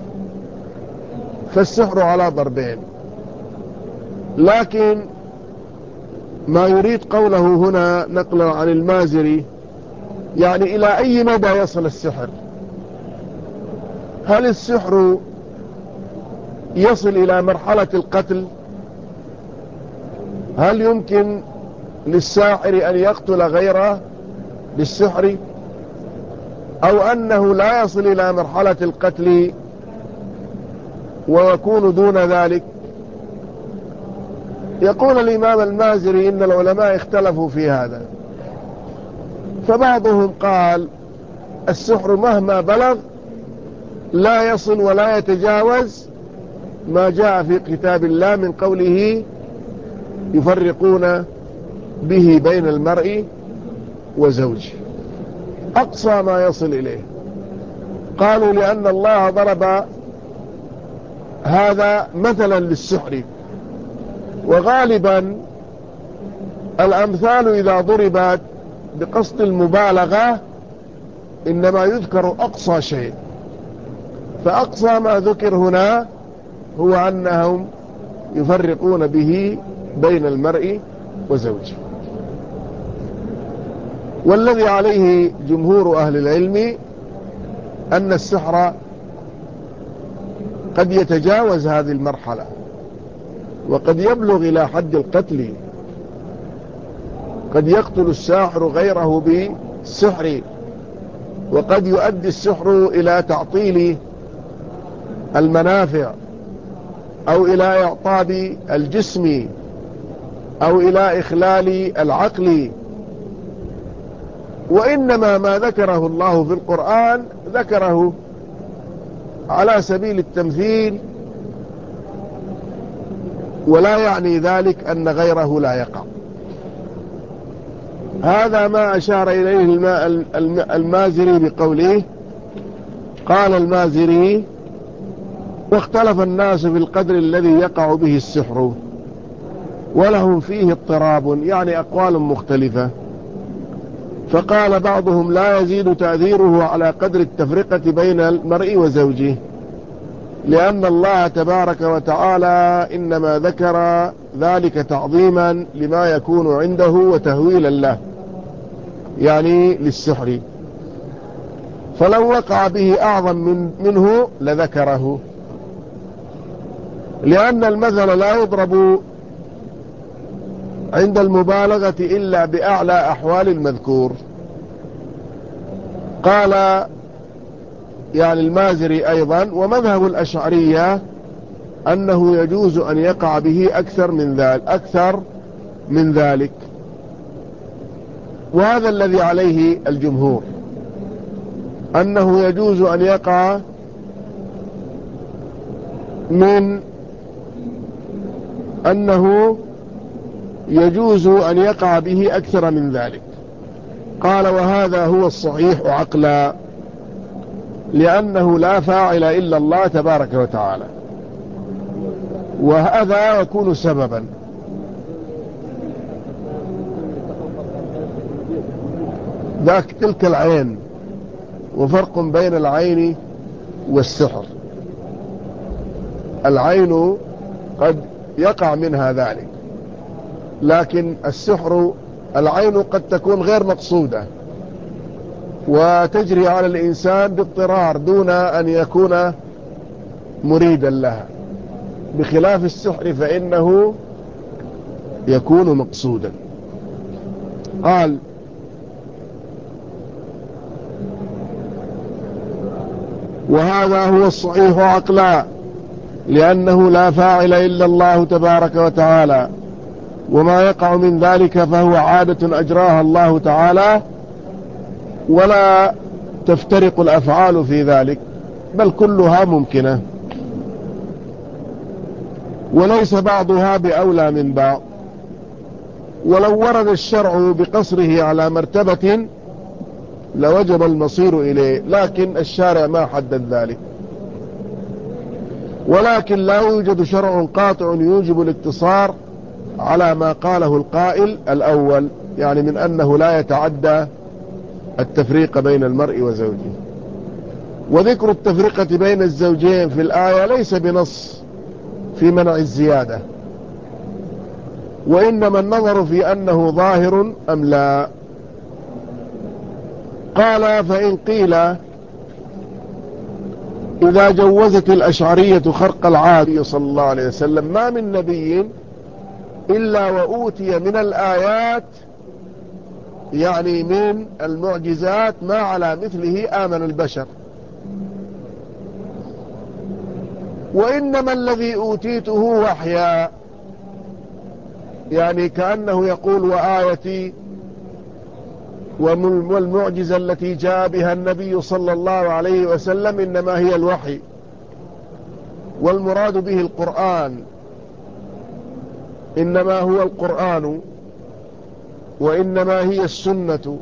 فالسحر على ضربين، لكن ما يريد قوله هنا نقلا عن المازري، يعني إلى أي مدى يصل السحر؟ هل السحر يصل إلى مرحلة القتل؟ هل يمكن للساحر أن يقتل غيره بالسحر، أو أنه لا يصل إلى مرحلة القتل ويكون دون ذلك؟ يقول الإمام المازري إن العلماء اختلفوا في هذا، فبعضهم قال السحر مهما بلغ لا يصل ولا يتجاوز ما جاء في كتاب الله من قوله يفرقون به بين المرء وزوجه، أقصى ما يصل إليه. قالوا لأن الله ضرب هذا مثلا للسحر، وغالبا الأمثال إذا ضربت بقصد المبالغة إنما يذكر أقصى شيء، فأقصى ما ذكر هنا هو أنهم يفرقون به بين المرء وزوجه. والذي عليه جمهور أهل العلم أن السحر قد يتجاوز هذه المرحلة، وقد يبلغ إلى حد القتل، قد يقتل الساحر غيره بالسحر، وقد يؤدي السحر إلى تعطيل المنافع، أو إلى إعطاب الجسم، أو إلى إخلال العقل. وإنما ما ذكره الله في القرآن ذكره على سبيل التمثيل، ولا يعني ذلك أن غيره لا يقع. هذا ما أشار إليه المازري بقوله. قال المازري: واختلف الناس في القدر الذي يقع به السحر، ولهم فيه اضطراب، يعني أقوال مختلفة. فقال بعضهم: لا يزيد تأثيره على قدر التفرقة بين المرء وزوجه، لأن الله تبارك وتعالى إنما ذكر ذلك تعظيما لما يكون عنده وتهويلا له، يعني للسحر، فلو وقع به أعظم من منه لذكره، لأن المثل لا يضرب عند المبالغة إلا بأعلى أحوال المذكور. قال يعني المازري أيضا: ومذهب الأشعرية أنه يجوز أن يقع به أكثر من ذلك أكثر من ذلك وهذا الذي عليه الجمهور، أنه يجوز أن يقع من أنه يجوز أن يقع به أكثر من ذلك. قال: وهذا هو الصحيح عقلا، لأنه لا فاعل إلا الله تبارك وتعالى، وهذا يكون سببا. ذاك تلك العين، وفرق بين العين والسحر. العين قد يقع منها ذلك، لكن السحر العين قد تكون غير مقصودة وتجري على الإنسان باضطرار دون أن يكون مريدا لها، بخلاف السحر فإنه يكون مقصودا. قال: وهذا هو الصحيح عقلا، لأنه لا فاعل إلا الله تبارك وتعالى، وما يقع من ذلك فهو عادة أجراها الله تعالى، ولا تفترق الأفعال في ذلك، بل كلها ممكنة، وليس بعضها بأولى من بعض. ولو ورد الشرع بقصره على مرتبة لوجب المصير إليه، لكن الشارع ما حدد ذلك. ولكن لا يوجد شرع قاطع يوجب الاقتصار على ما قاله القائل الأول، يعني من أنه لا يتعدى التفريق بين المرء وزوجه. وذكر التفرقة بين الزوجين في الآية ليس بنص في منع الزيادة، وإنما النظر في أنه ظاهر أم لا. قال: فإن قيل إذا جوزت الأشعرية خرق العادة صلى الله عليه وسلم ما من نبي إلا وأوتي من الآيات، يعني من المعجزات، ما على مثله آمن البشر، وإنما الذي أوتيته وحيا، يعني كأنه يقول وآيتي والمعجزة التي جاء بها النبي صلى الله عليه وسلم إنما هي الوحي، والمراد به القرآن، إنما هو القرآن، وإنما هي السنة.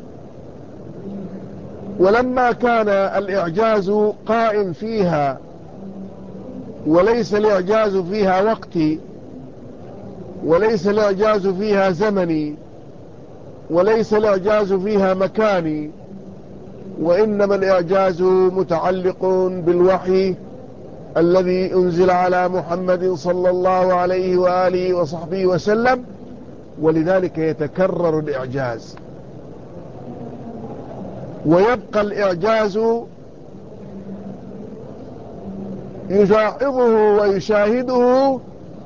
ولما كان الإعجاز قائم فيها وليس الإعجاز فيها وقتي، وليس الإعجاز فيها زمني، وليس الإعجاز فيها مكاني، وإنما الإعجاز متعلق بالوحي الذي أنزل على محمد صلى الله عليه وآله وصحبه وسلم، ولذلك يتكرر الإعجاز، ويبقى الإعجاز يلاحظه ويشاهده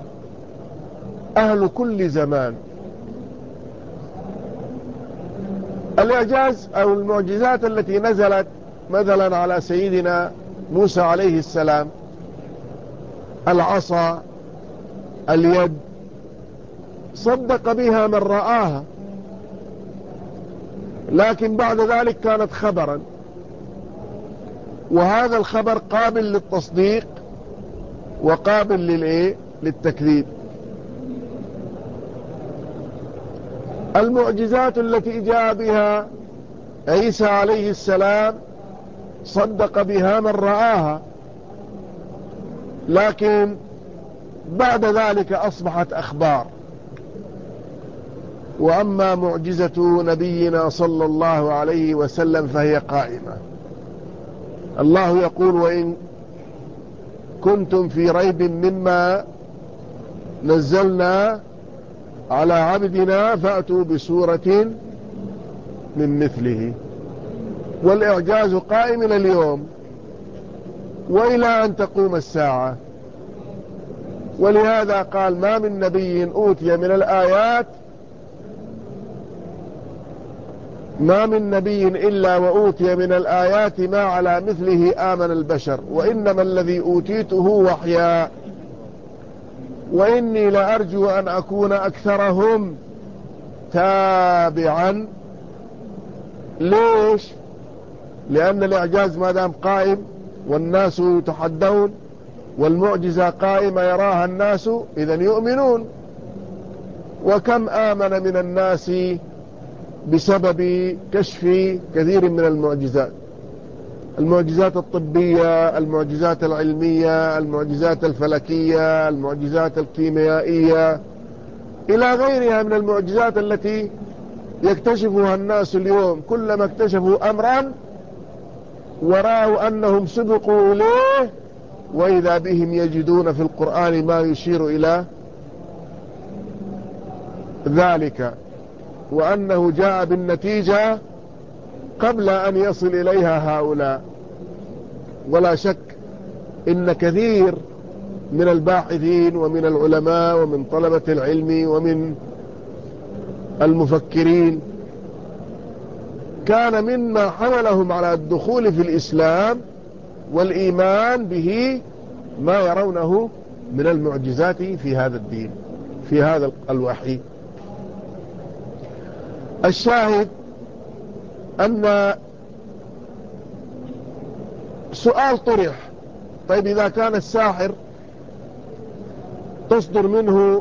أهل كل زمان. الإعجاز أو المعجزات التي نزلت مثلا على سيدنا موسى عليه السلام، العصا، اليد، صدق بها من رآها، لكن بعد ذلك كانت خبرا، وهذا الخبر قابل للتصديق وقابل للإيه؟ للتكذيب. المعجزات التي جاء بها عيسى عليه السلام صدق بها من رآها، لكن بعد ذلك أصبحت أخبار. وأما معجزة نبينا صلى الله عليه وسلم فهي قائمة. الله يقول: وإن كنتم في ريب مما نزلنا على عبدنا فأتوا بسورة من مثله. والإعجاز قائم إلى اليوم وإلى أن تقوم الساعة. ولهذا قال: ما من نبي أوتي من الآيات ما من نبي إلا وأوتي من الآيات ما على مثله آمن البشر، وإنما الذي أوتيته وحيا، وإني لأرجو أن أكون أكثرهم تابعا. ليش؟ لأن الإعجاز ما دام قائم والناس يتحدون، والمعجزة قائمة يراها الناس، إذن يؤمنون. وكم آمن من الناس بسبب كشف كثير من المعجزات، المعجزات الطبية، المعجزات العلمية، المعجزات الفلكية، المعجزات الكيميائية، إلى غيرها من المعجزات التي يكتشفها الناس اليوم. كلما اكتشفوا أمرا ورأوا أنهم سبقوا إليه، وإذا بهم يجدون في القرآن ما يشير إلى ذلك، وأنه جاء بالنتيجة قبل أن يصل إليها هؤلاء. ولا شك إن كثير من الباحثين ومن العلماء ومن طلبة العلم ومن المفكرين كان مما حملهم على الدخول في الإسلام والإيمان به ما يرونه من المعجزات في هذا الدين، في هذا الوحي. الشاهد أن سؤال طرح: طيب إذا كان الساحر تصدر منه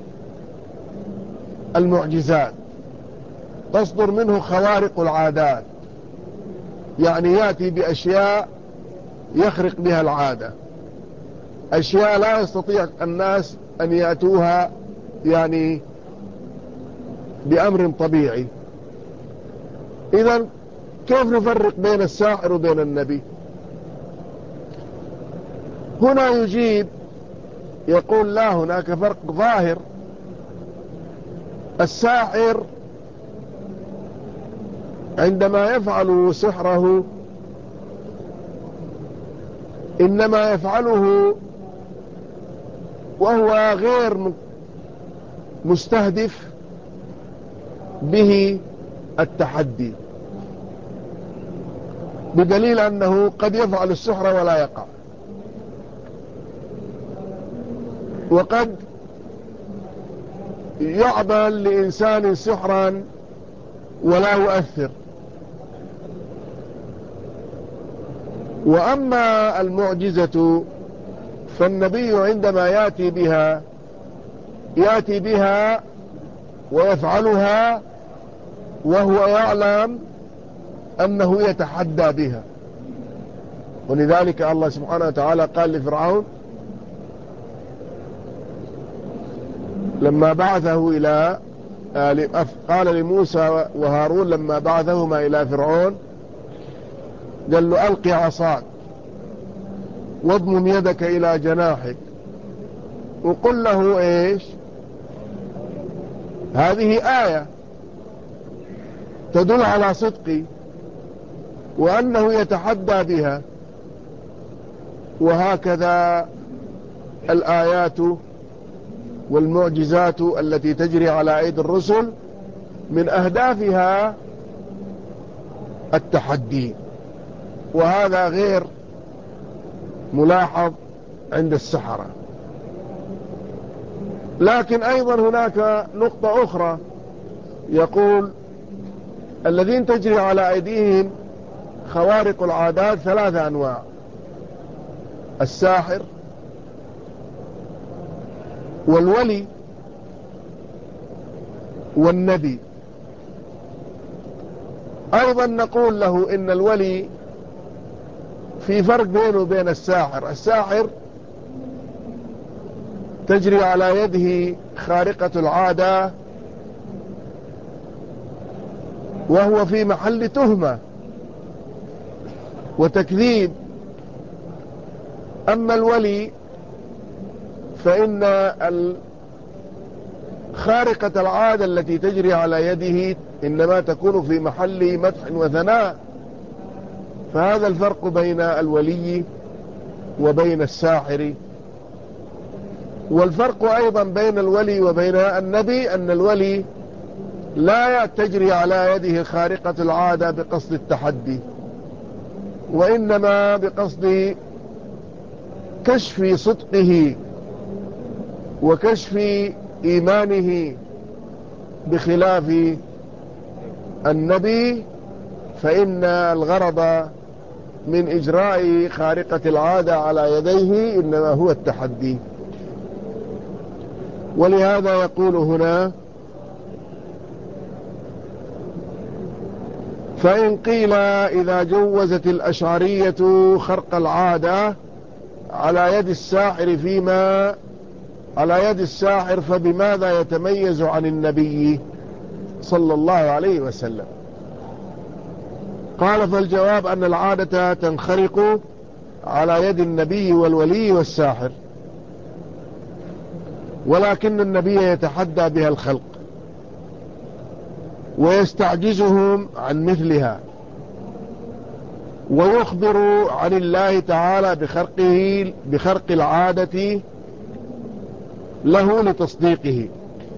المعجزات، تصدر منه خوارق العادات، يعني يأتي بأشياء يخرق بها العادة، أشياء لا يستطيع الناس أن يأتوها يعني بأمر طبيعي. إذن كيف نفرق بين الساحر وبين النبي؟ هنا يجيب يقول لا، هناك فرق ظاهر. الساحر عندما يفعل سحره إنما يفعله وهو غير مستهدف به التحدي، بدليل أنه قد يفعل السحر ولا يقع، وقد يعمل لإنسان سحرا ولا يؤثر. وأما المعجزة فالنبي عندما يأتي بها يأتي بها ويفعلها وهو يعلم أنه يتحدى بها. ولذلك الله سبحانه وتعالى قال لفرعون لما بعثه إلى قال لموسى وهارون لما بعثهما إلى فرعون قال له ألقي عصاك واضمم يدك إلى جناحك وقل له إيش؟ هذه آية تدل على صدقي وأنه يتحدى بها. وهكذا الآيات والمعجزات التي تجري على أيدي الرسل من أهدافها التحدي، وهذا غير ملاحظ عند السحرة. لكن أيضا هناك نقطة أخرى، يقول الذين تجري على أيديهم خوارق العادات ثلاثة أنواع: الساحر والولي والنبي. أيضا نقول له إن الولي في فرق بينه وبين الساحر. الساحر تجري على يده خارقة العادة وهو في محل تهمة وتكذيب. أما الولي فإن خارقة العادة التي تجري على يده إنما تكون في محل مدح وثناء. فهذا الفرق بين الولي وبين الساحر. والفرق أيضا بين الولي وبين النبي أن الولي لا تجري على يده خارقة العادة بقصد التحدي، وإنما بقصد كشف صدقه وكشف إيمانه، بخلاف النبي فإن الغرض من إجراء خارقة العادة على يديه إنما هو التحدي. ولهذا يقول هنا: فإن قيل إذا جوزت الأشعرية خرق العادة على يد الساحر فيما على يد الساحر فبماذا يتميز عن النبي صلى الله عليه وسلم؟ قال: فالجواب أن العادة تنخرق على يد النبي والولي والساحر، ولكن النبي يتحدى بها الخلق ويستعجزهم عن مثلها، ويخبر عن الله تعالى بخرقه بخرق العادة له لتصديقه.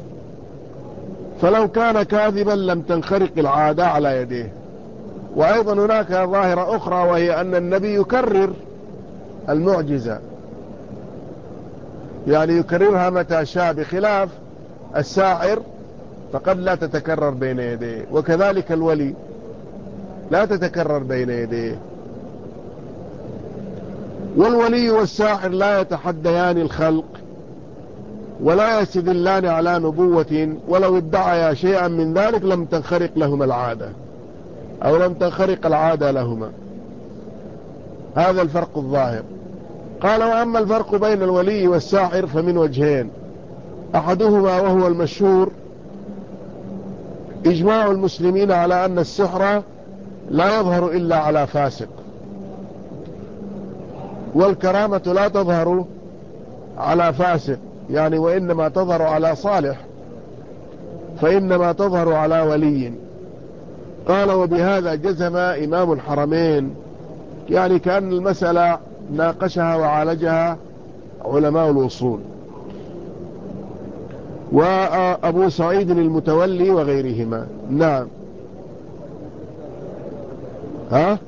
فلو كان كاذبا لم تنخرق العادة على يديه. وأيضا هناك ظاهرة أخرى، وهي أن النبي يكرر المعجزة، يعني يكررها متى شاء، بخلاف الساحر فقد لا تتكرر بين يديه، وكذلك الولي لا تتكرر بين يديه. والولي والساحر لا يتحديان الخلق ولا يستدلان على نبوة، ولو ادعيا شيئا من ذلك لم تنخرق لهما العادة أو لم تنخرق العادة لهما. هذا الفرق الظاهر. قال: وأما الفرق بين الولي والساحر فمن وجهين: أحدهما وهو المشهور إجماع المسلمين على أن السحر لا يظهر إلا على فاسق، والكرامة لا تظهر على فاسق، يعني وإنما تظهر على صالح، فإنما تظهر على ولي. قال: وبهذا جزم إمام الحرمين، يعني كأن المسألة ناقشها وعالجها علماء الوصول، وأبو سعيد المتولي وغيرهما. نعم. ها؟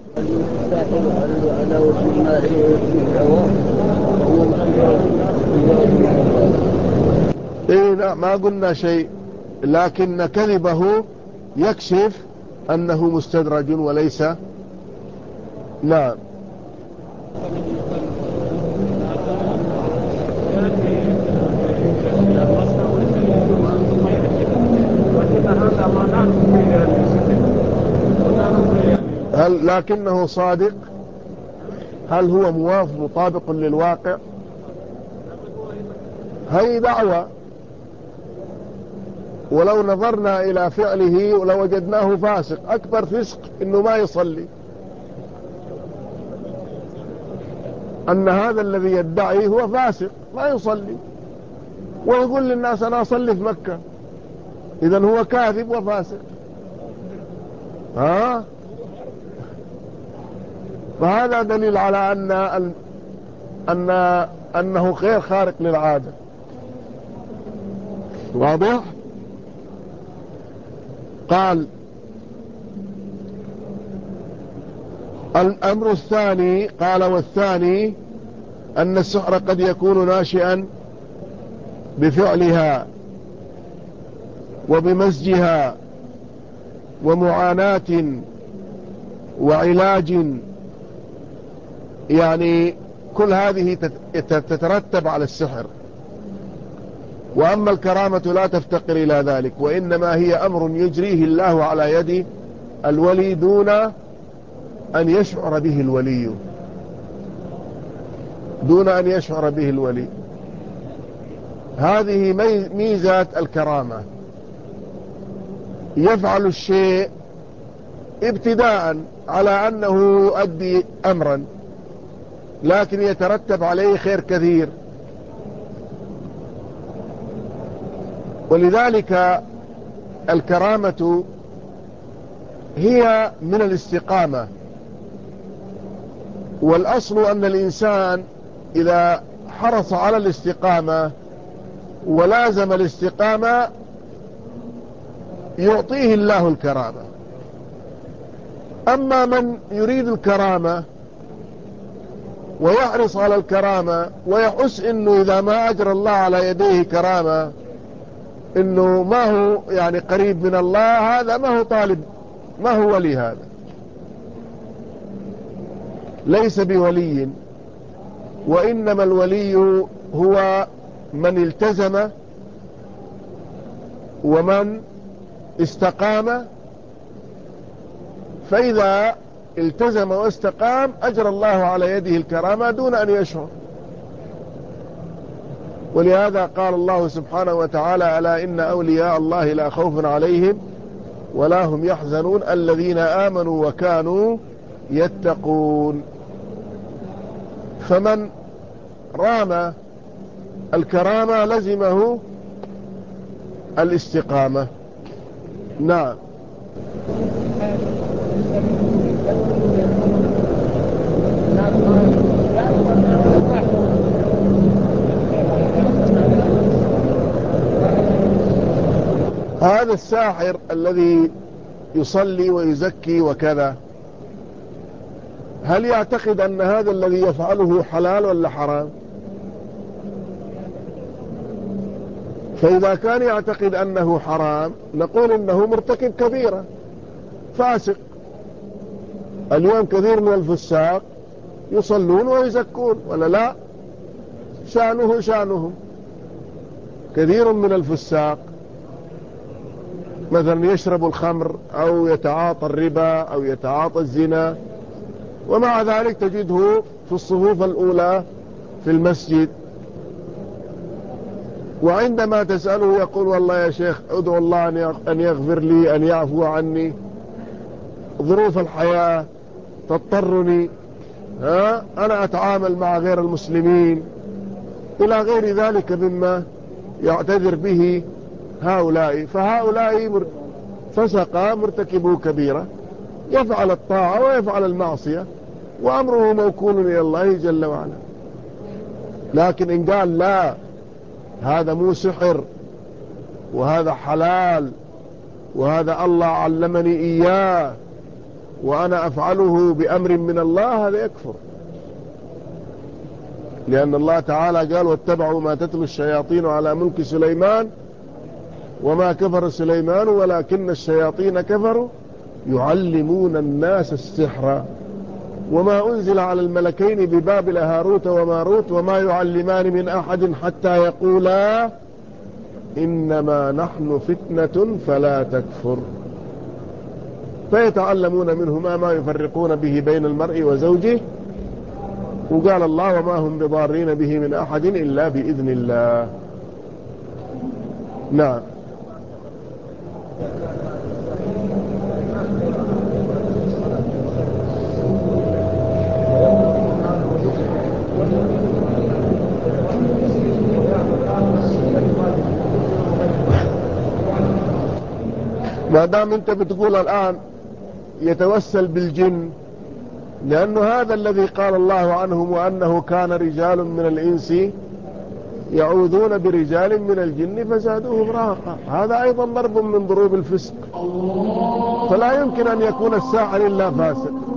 إيه، لا، ما قلنا شيء، لكن كذبه يكشف أنه مستدرج وليس. نعم. هل لكنه صادق؟ هل هو موافق مطابق للواقع؟ هي دعوة، ولو نظرنا إلى فعله لوجدناه فاسق. أكبر فسق إنه ما يصلي، أن هذا الذي يدعي هو فاسق ما يصلي، ويقول للناس أنا أصلي في مكة، إذن هو كاذب وفاسق. ها؟ فهذا دليل على أن أن أنه غير خارق للعادة. واضح؟ قال: الأمر الثاني، قال: والثاني أن السحر قد يكون ناشئا بفعلها وبمزجها ومعاناة وعلاج، يعني كل هذه تترتب على السحر. وأما الكرامة لا تفتقر إلى ذلك، وإنما هي أمر يجريه الله على يد الولي دون أن يشعر به الولي، دون أن يشعر به الولي. هذه ميزة الكرامة، يفعل الشيء ابتداء على أنه يؤدي أمرا، لكن يترتب عليه خير كثير. ولذلك الكرامة هي من الاستقامة، والأصل أن الإنسان إذا حرص على الاستقامة ولازم الاستقامة يعطيه الله الكرامة. أما من يريد الكرامة ويحرص على الكرامة ويحس إنه إذا ما أجرى الله على يديه كرامة إنه ما هو يعني قريب من الله، هذا ما هو طالب، ما هو ولي، هذا ليس بولي. وإنما الولي هو من التزم ومن استقام، فإذا التزم واستقام أجرى الله على يده الكرامة دون أن يشعر. ولهذا قال الله سبحانه وتعالى: ألا إن أولياء الله لا خوف عليهم ولا هم يحزنون الذين آمنوا وكانوا يتقون. فمن رام الكرامة لزمه الاستقامة. نعم. هذا الساحر الذي يصلي ويزكي وكذا، هل يعتقد أن هذا الذي يفعله حلال ولا حرام؟ فإذا كان يعتقد أنه حرام نقول إنه مرتكب كبيرة، فاسق. اليوم كثير من الفساق يصلون ويزكون، ولا لا؟ شأنه شأنهم. كثير من الفساق مثلا يشرب الخمر أو يتعاطى الربا أو يتعاطى الزنا، ومع ذلك تجده في الصفوف الأولى في المسجد، وعندما تسأله يقول والله يا شيخ ادعو الله أن يغفر لي، أن يعفو عني، ظروف الحياة تضطرني، ها أنا أتعامل مع غير المسلمين، إلى غير ذلك مما يعتذر به هؤلاء. فهؤلاء فسقا مرتكبوا كبيرة، يفعل الطاعة ويفعل المعصية وأمره موكول إلى الله جل وعلا. لكن إن قال لا، هذا مو سحر، وهذا حلال، وهذا الله علمني إياه وأنا أفعله بأمر من الله، هذا يكفر، لأن الله تعالى قال واتبعوا ما تتلو الشياطين على ملك سليمان وما كفر سليمان ولكن الشياطين كفروا يعلمون الناس السحر وما أنزل على الملكين ببابل هاروت وماروت وما يعلمان من أحد حتى يقولا إنما نحن فتنة فلا تكفر، فيتعلمون منهما ما يفرقون به بين المرء وزوجه. وقال الله وما هم بضارين به من أحد إلا بإذن الله. نعم. ما دام انت بتقول الآن يتوسل بالجن، لأنه هذا الذي قال الله عنهم وأنه كان رجال من الإنس يعوذون برجال من الجن فزادوهم رهقا، هذا أيضا ضرب من ضروب الفسق، فلا يمكن أن يكون الساحر إلا فاسق.